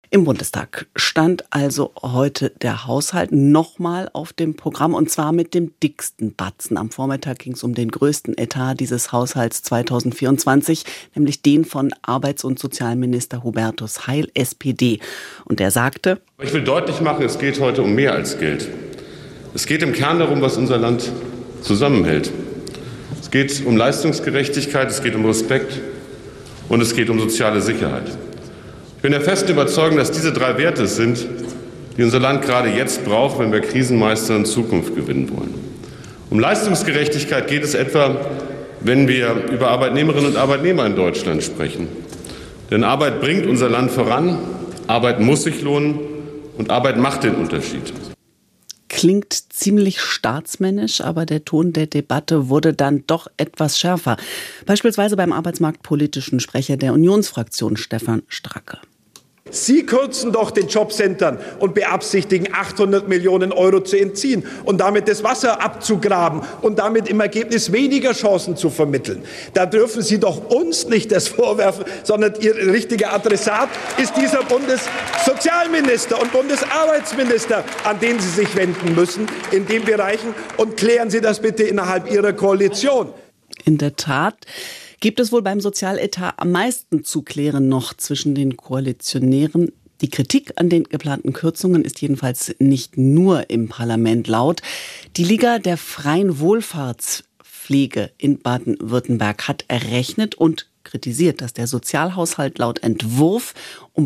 Im Bundestag stand also heute der Haushalt nochmal auf dem Programm, und zwar mit dem dicksten Batzen. Am Vormittag ging es um den größten Etat dieses Haushalts 2024, nämlich den von Arbeits- und Sozialminister Hubertus Heil, SPD. Und er sagte: Ich will deutlich machen, es geht heute um mehr als Geld. Es geht im Kern darum, was unser Land zusammenhält. Es geht um Leistungsgerechtigkeit, es geht um Respekt und es geht um soziale Sicherheit. Ich bin der festen Überzeugung, dass diese drei Werte es sind, die unser Land gerade jetzt braucht, wenn wir Krisenmeister in Zukunft gewinnen wollen. Um Leistungsgerechtigkeit geht es etwa, wenn wir über Arbeitnehmerinnen und Arbeitnehmer in Deutschland sprechen. Denn Arbeit bringt unser Land voran, Arbeit muss sich lohnen und Arbeit macht den Unterschied. Klingt ziemlich staatsmännisch, aber der Ton der Debatte wurde dann doch etwas schärfer. Beispielsweise beim arbeitsmarktpolitischen Sprecher der Unionsfraktion Stefan Stracke. Sie kürzen doch den Jobcentern und beabsichtigen, 800 Millionen Euro zu entziehen und damit das Wasser abzugraben und damit im Ergebnis weniger Chancen zu vermitteln. Da dürfen Sie doch uns nicht das vorwerfen, sondern Ihr richtiger Adressat ist dieser Bundessozialminister und Bundesarbeitsminister, an den Sie sich wenden müssen in den Bereichen, und klären Sie das bitte innerhalb Ihrer Koalition. In der Tat gibt es wohl beim Sozialetat am meisten zu klären noch zwischen den Koalitionären. Die Kritik an den geplanten Kürzungen ist jedenfalls nicht nur im Parlament laut. Die Liga der freien Wohlfahrtspflege in Baden-Württemberg hat errechnet und kritisiert, dass der Sozialhaushalt laut Entwurf um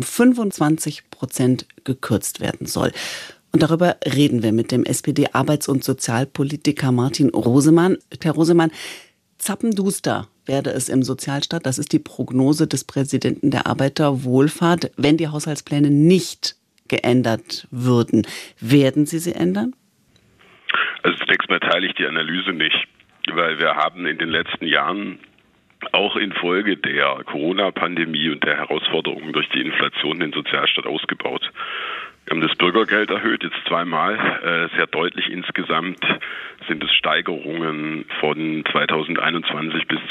25% gekürzt werden soll. Und darüber reden wir mit dem SPD-Arbeits- und Sozialpolitiker Martin Rosemann. Herr Rosemann, zappenduster werde es im Sozialstaat. Das ist die Prognose des Präsidenten der Arbeiterwohlfahrt, wenn die Haushaltspläne nicht geändert würden. Werden Sie sie ändern? Also zunächst mal teile ich die Analyse nicht, weil wir haben in den letzten Jahren auch infolge der Corona-Pandemie und der Herausforderungen durch die Inflation den Sozialstaat ausgebaut. Wir haben das Bürgergeld erhöht, jetzt zweimal, sehr deutlich insgesamt sind es Steigerungen von 2021 bis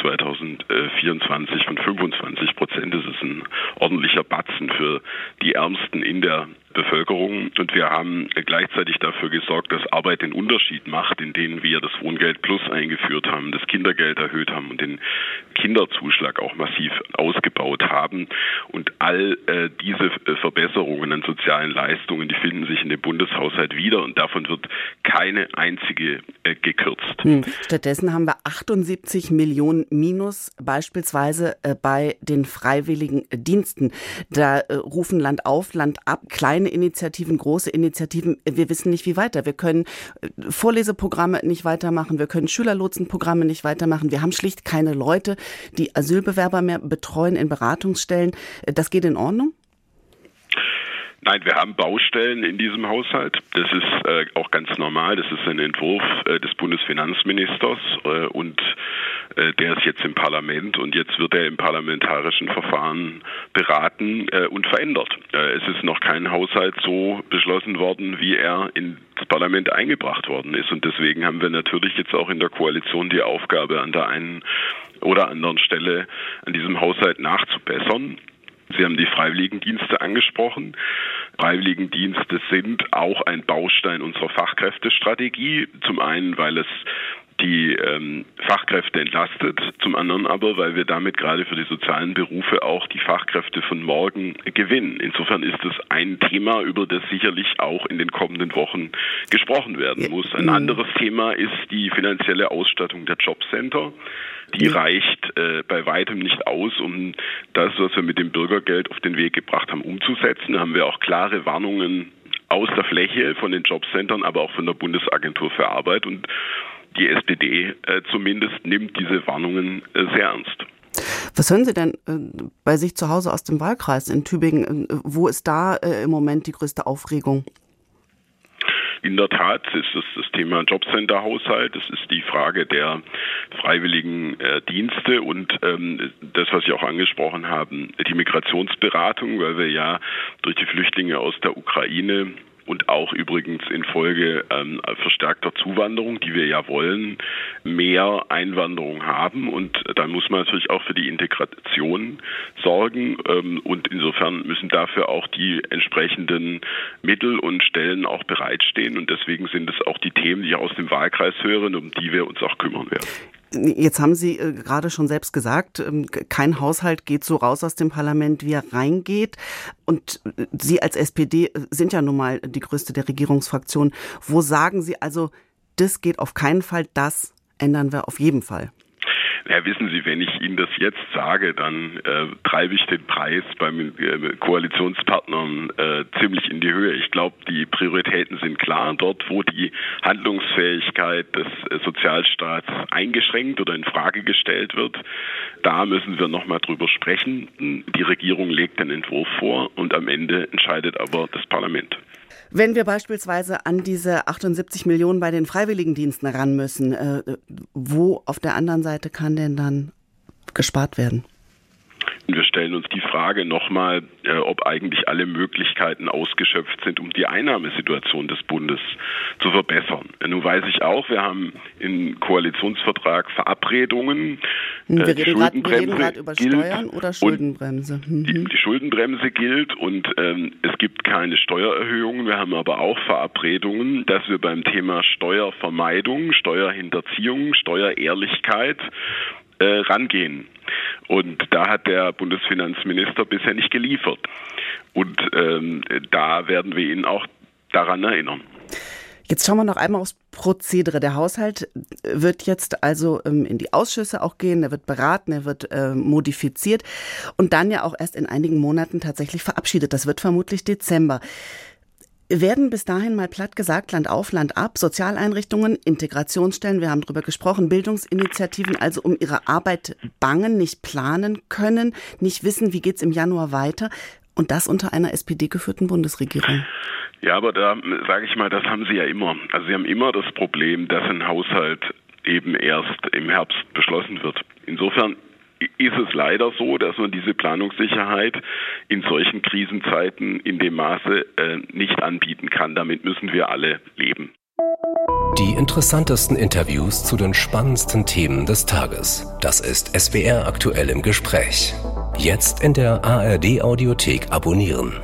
2024 von 25%. Das ist ein ordentlicher Batzen für die Ärmsten in der Bevölkerung. Und wir haben gleichzeitig dafür gesorgt, dass Arbeit den Unterschied macht, indem wir das Wohngeld Plus eingeführt haben, das Kindergeld erhöht haben und den Kinderzuschlag auch massiv ausgebaut haben. Und all diese Verbesserungen an sozialen Leistungen, die finden sich in dem Bundeshaushalt wieder, und davon wird keine einzige gekürzt. Stattdessen haben wir 78 Millionen Minus, beispielsweise bei den freiwilligen Diensten. Da rufen Land auf, Land ab, kleine Initiativen, große Initiativen. Wir wissen nicht, wie weiter. Wir können Vorleseprogramme nicht weitermachen, wir können Schülerlotsenprogramme nicht weitermachen. Wir haben schlicht keine Leute, die Asylbewerber mehr betreuen in Beratungsstellen. Das geht in Ordnung? Nein, wir haben Baustellen in diesem Haushalt. Das ist auch ganz normal. Das ist ein Entwurf des Bundesfinanzministers und der ist jetzt im Parlament, und jetzt wird er im parlamentarischen Verfahren beraten und verändert. Es ist noch kein Haushalt so beschlossen worden, wie er ins Parlament eingebracht worden ist, und deswegen haben wir natürlich jetzt auch in der Koalition die Aufgabe, an der einen oder anderen Stelle an diesem Haushalt nachzubessern. Sie haben die Freiwilligendienste angesprochen. Freiwilligendienste sind auch ein Baustein unserer Fachkräftestrategie. Zum einen, weil es die Fachkräfte entlastet, zum anderen aber, weil wir damit gerade für die sozialen Berufe auch die Fachkräfte von morgen gewinnen. Insofern ist es ein Thema, über das sicherlich auch in den kommenden Wochen gesprochen werden muss. Ein anderes Thema ist die finanzielle Ausstattung der Jobcenter. Die reicht bei weitem nicht aus, um das, was wir mit dem Bürgergeld auf den Weg gebracht haben, umzusetzen. Da haben wir auch klare Warnungen aus der Fläche von den Jobcentern, aber auch von der Bundesagentur für Arbeit. Und die SPD zumindest nimmt diese Warnungen sehr ernst. Was hören Sie denn bei sich zu Hause aus dem Wahlkreis in Tübingen? Wo ist da im Moment die größte Aufregung? In der Tat ist es das Thema Jobcenter-Haushalt, es ist die Frage der freiwilligen Dienste und das, was Sie auch angesprochen haben, die Migrationsberatung, weil wir ja durch die Flüchtlinge aus der Ukraine und auch übrigens infolge verstärkter Zuwanderung, die wir ja wollen, mehr Einwanderung haben. Und dann muss man natürlich auch für die Integration sorgen. Und insofern müssen dafür auch die entsprechenden Mittel und Stellen auch bereitstehen. Und deswegen sind es auch die Themen, die ich aus dem Wahlkreis höre, um die wir uns auch kümmern werden. Jetzt haben Sie gerade schon selbst gesagt, kein Haushalt geht so raus aus dem Parlament, wie er reingeht. Und Sie als SPD sind ja nun mal die größte der Regierungsfraktion. Wo sagen Sie also, das geht auf keinen Fall, das ändern wir auf jeden Fall? Ja, wissen Sie, wenn ich Ihnen das jetzt sage, dann treibe ich den Preis beim Koalitionspartnern ziemlich in die Höhe. Ich glaube, die Prioritäten sind klar. Dort, wo die Handlungsfähigkeit des Sozialstaats eingeschränkt oder in Frage gestellt wird, da müssen wir nochmal drüber sprechen. Die Regierung legt den Entwurf vor und am Ende entscheidet aber das Parlament. Wenn wir beispielsweise an diese 78 Millionen bei den Freiwilligendiensten ran müssen, wo auf der anderen Seite kann denn dann gespart werden? Wir stellen uns die Frage nochmal, ob eigentlich alle Möglichkeiten ausgeschöpft sind, um die Einnahmesituation des Bundes zu verbessern. Nun weiß ich auch, wir haben im Koalitionsvertrag Verabredungen. Wir reden gerade über Steuern oder Schuldenbremse. Die Schuldenbremse gilt und es gibt keine Steuererhöhungen. Wir haben aber auch Verabredungen, dass wir beim Thema Steuervermeidung, Steuerhinterziehung, Steuerehrlichkeit rangehen. Und da hat der Bundesfinanzminister bisher nicht geliefert. Und da werden wir ihn auch daran erinnern. Jetzt schauen wir noch einmal aufs Prozedere. Der Haushalt wird jetzt also in die Ausschüsse auch gehen, er wird beraten, er wird modifiziert und dann ja auch erst in einigen Monaten tatsächlich verabschiedet. Das wird vermutlich Dezember. Werden bis dahin mal platt gesagt, Land auf, Land ab, Sozialeinrichtungen, Integrationsstellen, wir haben darüber gesprochen, Bildungsinitiativen, also um ihre Arbeit bangen, nicht planen können, nicht wissen, wie geht's im Januar weiter und das unter einer SPD-geführten Bundesregierung? Ja, aber da sage ich mal, das haben Sie ja immer. Also Sie haben immer das Problem, dass ein Haushalt eben erst im Herbst beschlossen wird. Insofern ist es leider so, dass man diese Planungssicherheit in solchen Krisenzeiten in dem Maße nicht anbieten kann. Damit müssen wir alle leben. Die interessantesten Interviews zu den spannendsten Themen des Tages. Das ist SWR aktuell im Gespräch. Jetzt in der ARD Audiothek abonnieren.